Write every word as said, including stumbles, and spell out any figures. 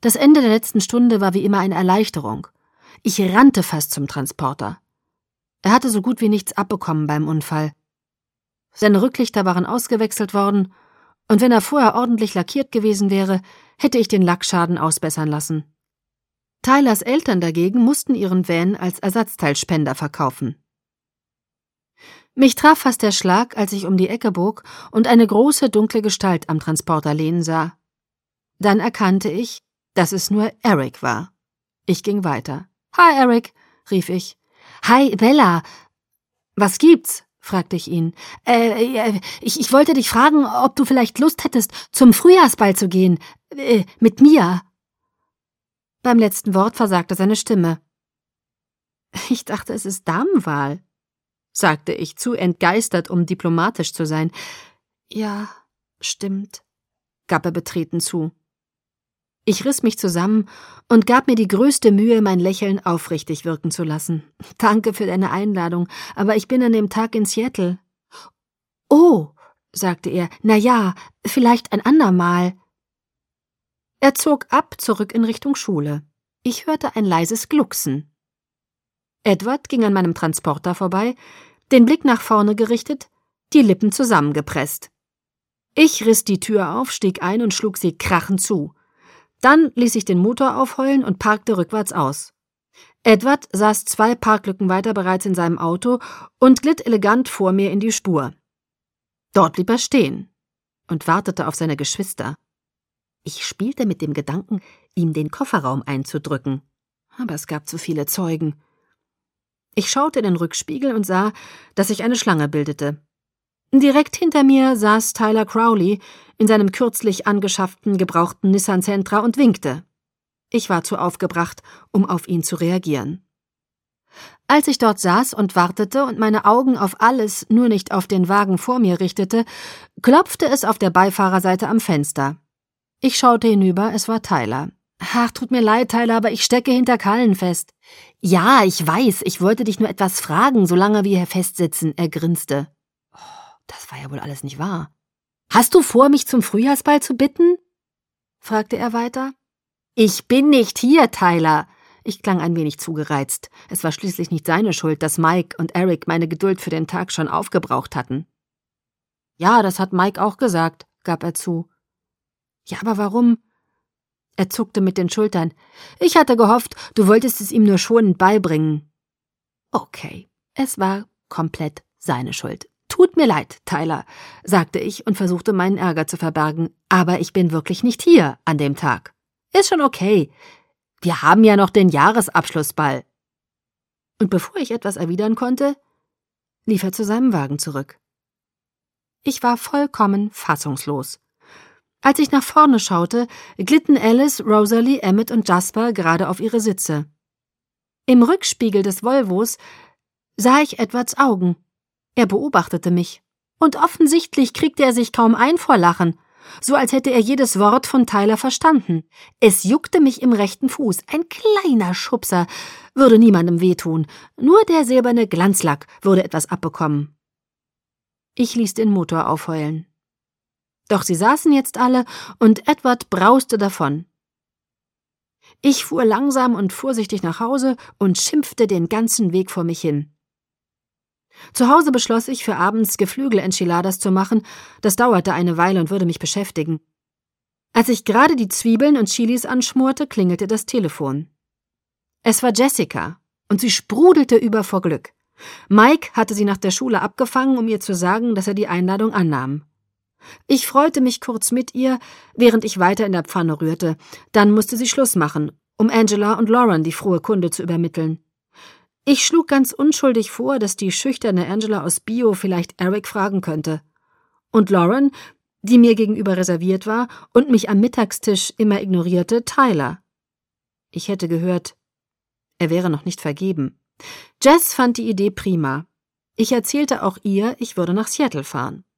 Das Ende der letzten Stunde war wie immer eine Erleichterung. Ich rannte fast zum Transporter. Er hatte so gut wie nichts abbekommen beim Unfall. Seine Rücklichter waren ausgewechselt worden, und wenn er vorher ordentlich lackiert gewesen wäre, hätte ich den Lackschaden ausbessern lassen. Tylers Eltern dagegen mussten ihren Van als Ersatzteilspender verkaufen. Mich traf fast der Schlag, als ich um die Ecke bog und eine große, dunkle Gestalt am Transporter lehnen sah. Dann erkannte ich, dass es nur Eric war. Ich ging weiter. »Hi, Eric«, rief ich. »Hi, Bella. Was gibt's?« fragte ich ihn. Äh, äh ich, ich wollte dich fragen, ob du vielleicht Lust hättest, zum Frühjahrsball zu gehen. Äh, mit mir.« Beim letzten Wort versagte seine Stimme. »Ich dachte, es ist Damenwahl«, sagte ich, zu entgeistert, um diplomatisch zu sein. »Ja, stimmt«, gab er betreten zu. Ich riss mich zusammen und gab mir die größte Mühe, mein Lächeln aufrichtig wirken zu lassen. »Danke für deine Einladung, aber ich bin an dem Tag in Seattle.« »Oh«, sagte er, »na ja, vielleicht ein andermal.« Er zog ab, zurück in Richtung Schule. Ich hörte ein leises Glucksen. Edward ging an meinem Transporter vorbei, den Blick nach vorne gerichtet, die Lippen zusammengepresst. Ich riss die Tür auf, stieg ein und schlug sie krachend zu. Dann ließ ich den Motor aufheulen und parkte rückwärts aus. Edward saß zwei Parklücken weiter bereits in seinem Auto und glitt elegant vor mir in die Spur. Dort blieb er stehen und wartete auf seine Geschwister. Ich spielte mit dem Gedanken, ihm den Kofferraum einzudrücken, aber es gab zu viele Zeugen. Ich schaute in den Rückspiegel und sah, dass sich eine Schlange bildete. Direkt hinter mir saß Tyler Crowley in seinem kürzlich angeschafften, gebrauchten Nissan Sentra und winkte. Ich war zu aufgebracht, um auf ihn zu reagieren. Als ich dort saß und wartete und meine Augen auf alles, nur nicht auf den Wagen vor mir richtete, klopfte es auf der Beifahrerseite am Fenster. Ich schaute hinüber, es war Tyler. »Ach, tut mir leid, Tyler, aber ich stecke hinter Kallen fest.« »Ja, ich weiß, ich wollte dich nur etwas fragen, solange wir hier festsitzen«, er grinste. Oh, das war ja wohl alles nicht wahr. »Hast du vor, mich zum Frühjahrsball zu bitten?« fragte er weiter. »Ich bin nicht hier, Tyler.« Ich klang ein wenig zugereizt. Es war schließlich nicht seine Schuld, dass Mike und Eric meine Geduld für den Tag schon aufgebraucht hatten. »Ja, das hat Mike auch gesagt«, gab er zu. »Ja, aber warum?« Er zuckte mit den Schultern. »Ich hatte gehofft, du wolltest es ihm nur schonend beibringen.« »Okay, es war komplett seine Schuld. Tut mir leid, Tyler«, sagte ich und versuchte, meinen Ärger zu verbergen. »Aber ich bin wirklich nicht hier an dem Tag. Ist schon okay. Wir haben ja noch den Jahresabschlussball.« Und bevor ich etwas erwidern konnte, lief er zu seinem Wagen zurück. Ich war vollkommen fassungslos. Als ich nach vorne schaute, glitten Alice, Rosalie, Emmett und Jasper gerade auf ihre Sitze. Im Rückspiegel des Volvos sah ich Edwards Augen. Er beobachtete mich. Und offensichtlich kriegte er sich kaum ein vor Lachen, so als hätte er jedes Wort von Tyler verstanden. Es juckte mich im rechten Fuß. Ein kleiner Schubser würde niemandem wehtun. Nur der silberne Glanzlack würde etwas abbekommen. Ich ließ den Motor aufheulen. Doch sie saßen jetzt alle, und Edward brauste davon. Ich fuhr langsam und vorsichtig nach Hause und schimpfte den ganzen Weg vor mich hin. Zu Hause beschloss ich, für abends Geflügel-Enchiladas zu machen. Das dauerte eine Weile und würde mich beschäftigen. Als ich gerade die Zwiebeln und Chilis anschmorte, klingelte das Telefon. Es war Jessica, und sie sprudelte über vor Glück. Mike hatte sie nach der Schule abgefangen, um ihr zu sagen, dass er die Einladung annahm. Ich freute mich kurz mit ihr, während ich weiter in der Pfanne rührte. Dann musste sie Schluss machen, um Angela und Lauren die frohe Kunde zu übermitteln. Ich schlug ganz unschuldig vor, dass die schüchterne Angela aus Bio vielleicht Eric fragen könnte. Und Lauren, die mir gegenüber reserviert war und mich am Mittagstisch immer ignorierte, Tyler. Ich hätte gehört, er wäre noch nicht vergeben. Jess fand die Idee prima. Ich erzählte auch ihr, ich würde nach Seattle fahren.